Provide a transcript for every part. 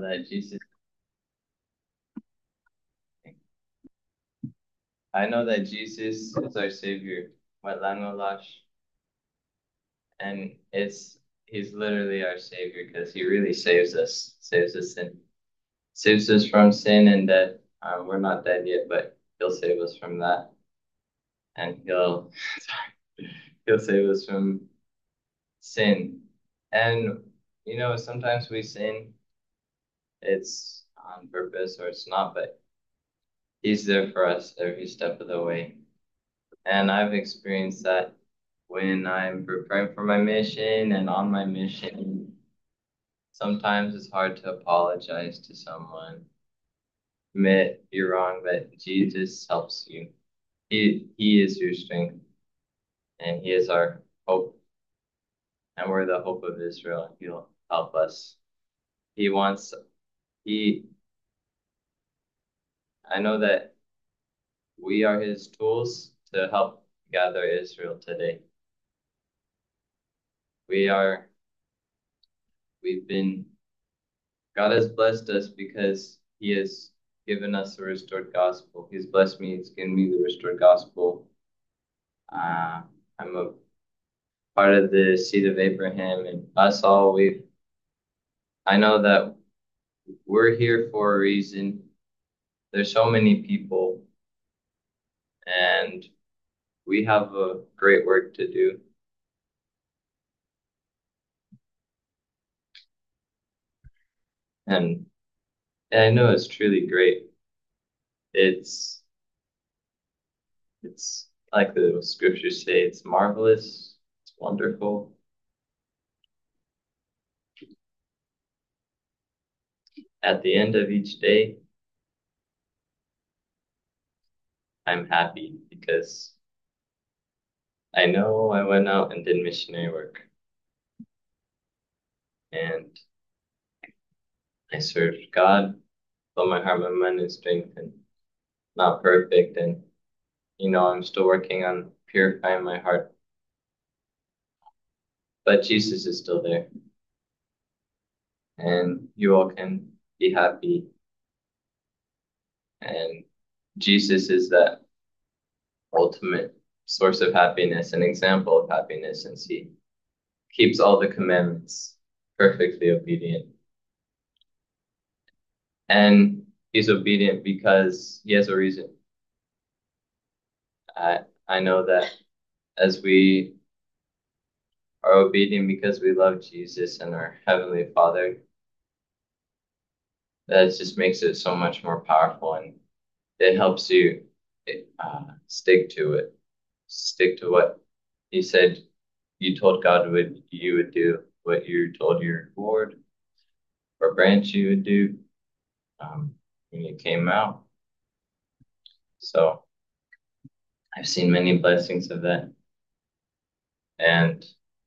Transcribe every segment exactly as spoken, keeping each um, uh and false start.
that Jesus, I know that Jesus is our Savior, Walang and it's He's literally our Savior because He really saves us, saves us sin, saves us from sin and death. Um, we're not dead yet, but He'll save us from that, and He'll He'll save us from sin. And you know, sometimes we sin, it's on purpose or it's not, but He's there for us every step of the way. And I've experienced that when I'm preparing for my mission and on my mission. Sometimes it's hard to apologize to someone, admit you're wrong, but Jesus helps you. He He is your strength, and He is our hope, and we're the hope of Israel. He'll help us. He wants He. I know that we are His tools to help gather Israel today. We are. We've been. God has blessed us because He has given us the restored gospel. He's blessed me. He's given me the restored gospel. Uh, I'm a part of the seed of Abraham, and us all, we I know that we're here for a reason. There's so many people, and we have a great work to do. And, and I know it's truly great. It's it's like the scriptures say, it's marvelous, it's wonderful. At the end of each day, I'm happy because I know I went out and did missionary work, and I served God, but my heart, my mind, and strength, and not perfect. And, you know, I'm still working on purifying my heart, but Jesus is still there. And you all can be happy. And Jesus is that ultimate source of happiness, an example of happiness, since He keeps all the commandments, perfectly obedient. And He's obedient because He has a reason. I, I know that as we are obedient because we love Jesus and our Heavenly Father, that just makes it so much more powerful, and it helps you uh, stick to it, stick to what you said you told God would you would do, what you told your board or branch you would do um, when you came out. So I've seen many blessings of that, and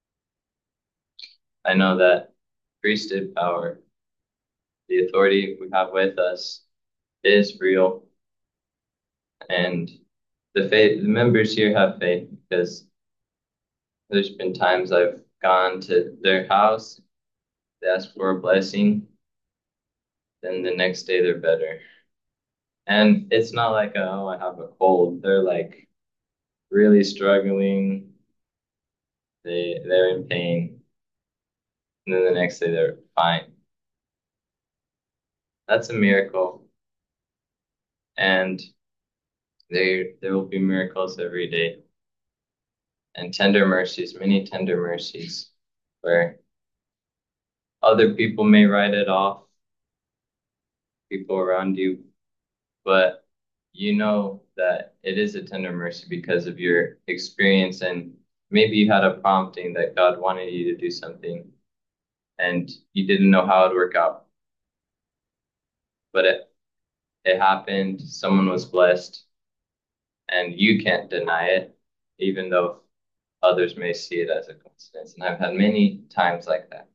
I know that priesthood power, the authority we have with us, is real, and the faith, the members here have faith because there's been times I've gone to their house, they ask for a blessing, then the next day they're better. And it's not like, oh, I have a cold. They're like really struggling. They they're in pain. And then the next day they're fine. That's a miracle. And there there will be miracles every day. And tender mercies, many tender mercies, where other people may write it off, people around you, but you know that it is a tender mercy because of your experience, and maybe you had a prompting that God wanted you to do something and you didn't know how it would work out, but it it happened, someone was blessed, and you can't deny it, even though others may see it as a coincidence. And I've had many times like that.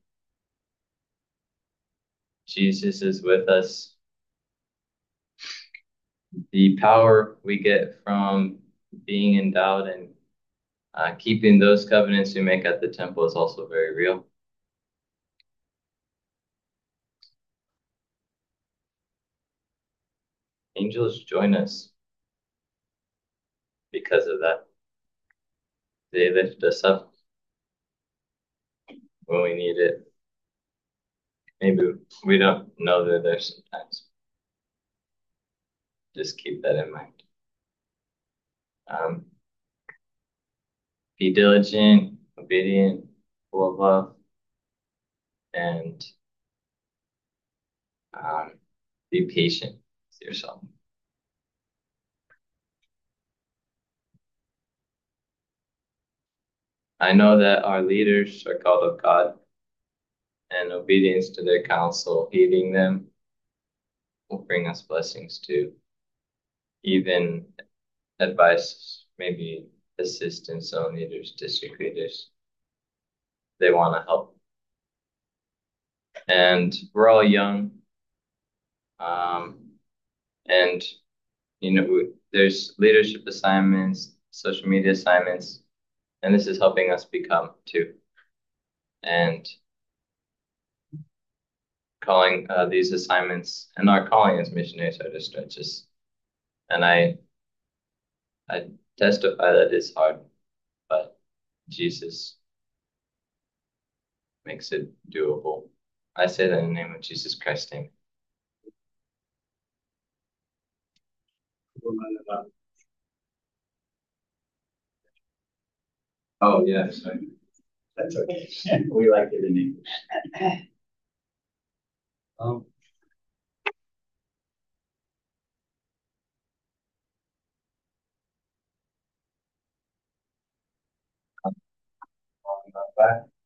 Jesus is with us. The power we get from being endowed and uh, keeping those covenants we make at the temple is also very real. angels join us because of that. They lift us up when we need it. Maybe we don't know they're there sometimes. Just keep that in mind. Um, be diligent, obedient, full of love, and um, be patient with yourself. I know that our leaders are called of God, and obedience to their counsel, heeding them, will bring us blessings too. Even advice, maybe assistance on leaders, district leaders, they want to help. And we're all young, um, and you know, there's leadership assignments, social media assignments, and this is helping us become too. And calling uh, these assignments and our calling as missionaries are to stretch us. And I I testify that it's hard, but Jesus makes it doable. I say that in the name of Jesus Christ. Amen. Oh yeah, sorry. That's okay. We like it in English. Um, about that.